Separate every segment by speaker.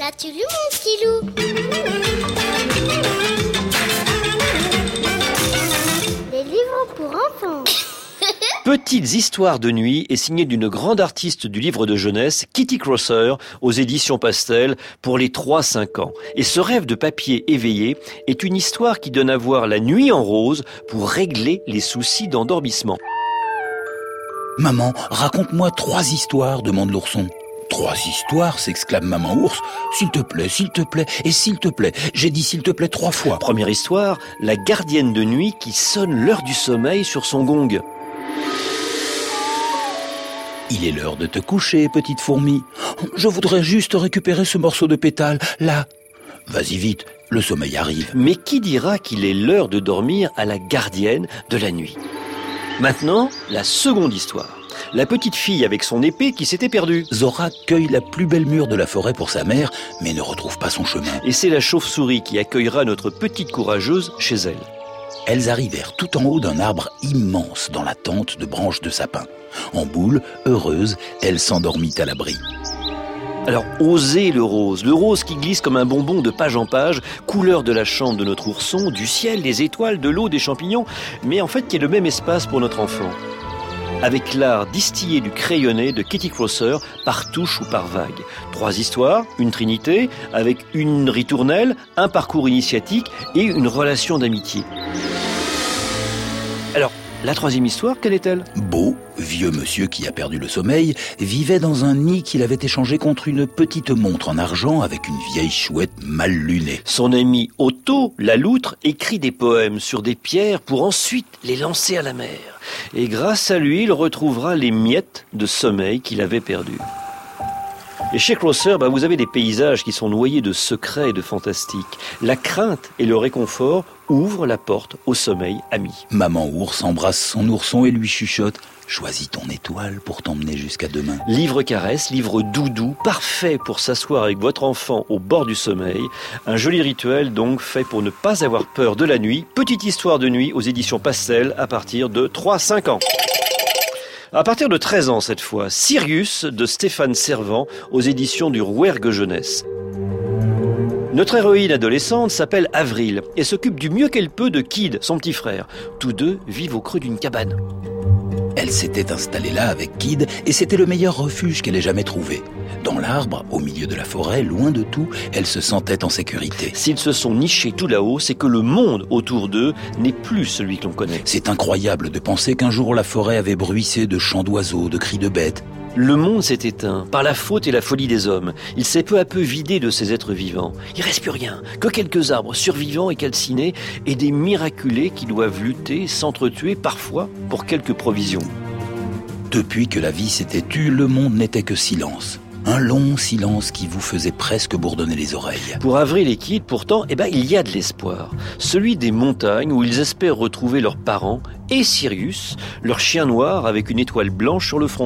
Speaker 1: L'as-tu lu, mon petit loup? Les livres pour enfants.
Speaker 2: Petites histoires de nuit est signé d'une grande artiste du livre de jeunesse, Kitty Crosser, aux éditions Pastel, pour les 3-5 ans. Et ce rêve de papier éveillé est une histoire qui donne à voir la nuit en rose pour régler les soucis d'endormissement.
Speaker 3: Maman, raconte-moi 3 histoires, demande l'ourson. 3 histoires, s'exclame maman ours. S'il te plaît, et s'il te plaît. J'ai dit s'il te plaît 3 fois.
Speaker 2: Première histoire, la gardienne de nuit qui sonne l'heure du sommeil sur son gong.
Speaker 3: Il est l'heure de te coucher, petite fourmi. Je voudrais juste récupérer ce morceau de pétale, là. Vas-y vite, le sommeil arrive.
Speaker 2: Mais qui dira qu'il est l'heure de dormir à la gardienne de la nuit? Maintenant, la seconde histoire. La petite fille avec son épée qui s'était perdue.
Speaker 3: Zora cueille la plus belle mûre de la forêt pour sa mère, mais ne retrouve pas son chemin.
Speaker 2: Et c'est la chauve-souris qui accueillera notre petite courageuse chez elle.
Speaker 3: Elles arrivèrent tout en haut d'un arbre immense dans la tente de branches de sapin. En boule, heureuse, elle s'endormit à l'abri.
Speaker 2: Alors, osez le rose qui glisse comme un bonbon de page en page, couleur de la chambre de notre ourson, du ciel, des étoiles, de l'eau, des champignons, mais en fait qui est le même espace pour notre enfant. Avec l'art distillé du crayonné de Kitty Crosser, par touche ou par vague. 3 histoires, une trinité, avec une ritournelle, un parcours initiatique et une relation d'amitié. Alors, la 3e histoire, quelle est-elle?
Speaker 3: Beau, vieux monsieur qui a perdu le sommeil, vivait dans un nid qu'il avait échangé contre une petite montre en argent avec une vieille chouette mal lunée.
Speaker 2: Son ami Otto, la loutre, écrit des poèmes sur des pierres pour ensuite les lancer à la mer. Et grâce à lui, il retrouvera les miettes de sommeil qu'il avait perdues. Et chez Crosser, vous avez des paysages qui sont noyés de secrets et de fantastique. La crainte et le réconfort ouvrent la porte au sommeil ami.
Speaker 3: Maman ours embrasse son ourson et lui chuchote « Choisis ton étoile pour t'emmener jusqu'à demain ».
Speaker 2: Livre caresse, livre doudou, parfait pour s'asseoir avec votre enfant au bord du sommeil. Un joli rituel donc fait pour ne pas avoir peur de la nuit. Petite histoire de nuit aux éditions Pastel à partir de 3-5 ans. À partir de 13 ans cette fois, Sirius de Stéphane Servant aux éditions du Rouergue Jeunesse. Notre héroïne adolescente s'appelle Avril et s'occupe du mieux qu'elle peut de Kid, son petit frère. Tous deux vivent au creux d'une cabane.
Speaker 3: Elle s'était installée là avec Kid et c'était le meilleur refuge qu'elle ait jamais trouvé. Dans l'arbre, au milieu de la forêt, loin de tout, elle se sentait en sécurité.
Speaker 2: S'ils se sont nichés tout là-haut, c'est que le monde autour d'eux n'est plus celui que l'on connaît.
Speaker 3: C'est incroyable de penser qu'un jour la forêt avait bruissé de chants d'oiseaux, de cris de bêtes.
Speaker 2: Le monde s'est éteint par la faute et la folie des hommes. Il s'est peu à peu vidé de ces êtres vivants. Il reste plus rien, que quelques arbres survivants et calcinés et des miraculés qui doivent lutter, s'entretuer parfois pour quelques provisions.
Speaker 3: Depuis que la vie s'était tue, le monde n'était que silence. Un long silence qui vous faisait presque bourdonner les oreilles.
Speaker 2: Pour Avril et Kid, pourtant, il y a de l'espoir. Celui des montagnes où ils espèrent retrouver leurs parents et Sirius, leur chien noir avec une étoile blanche sur le front.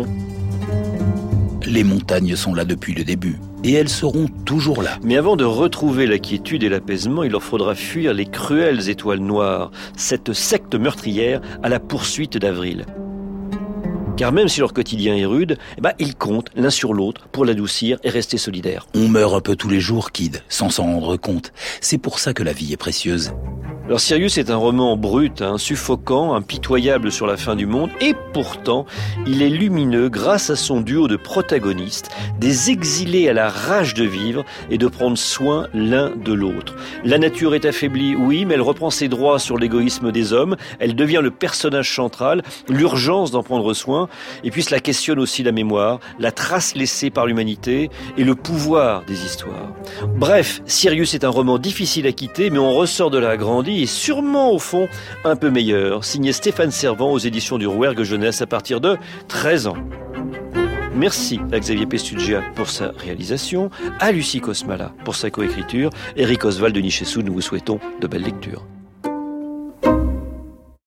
Speaker 3: Les montagnes sont là depuis le début, et elles seront toujours là.
Speaker 2: Mais avant de retrouver la quiétude et l'apaisement, il leur faudra fuir les cruelles étoiles noires, cette secte meurtrière à la poursuite d'Avril. Car même si leur quotidien est rude, ils comptent l'un sur l'autre pour l'adoucir et rester solidaires.
Speaker 3: On meurt un peu tous les jours, Kid, sans s'en rendre compte. C'est pour ça que la vie est précieuse.
Speaker 2: Alors Sirius est un roman brut, suffocant, impitoyable sur la fin du monde, et pourtant, il est lumineux grâce à son duo de protagonistes, des exilés à la rage de vivre et de prendre soin l'un de l'autre. La nature est affaiblie, oui, mais elle reprend ses droits sur l'égoïsme des hommes, elle devient le personnage central, l'urgence d'en prendre soin, et puis cela questionne aussi la mémoire, la trace laissée par l'humanité et le pouvoir des histoires. Bref, Sirius est un roman difficile à quitter, mais on ressort de là agrandi et sûrement au fond un peu meilleur. Signé Stéphane Servant aux éditions du Rouergue Jeunesse à partir de 13 ans. Merci à Xavier Pestugia pour sa réalisation, à Lucie Cosmala pour sa coécriture, Eric Oswald de Nichessou, nous vous souhaitons de belles lectures.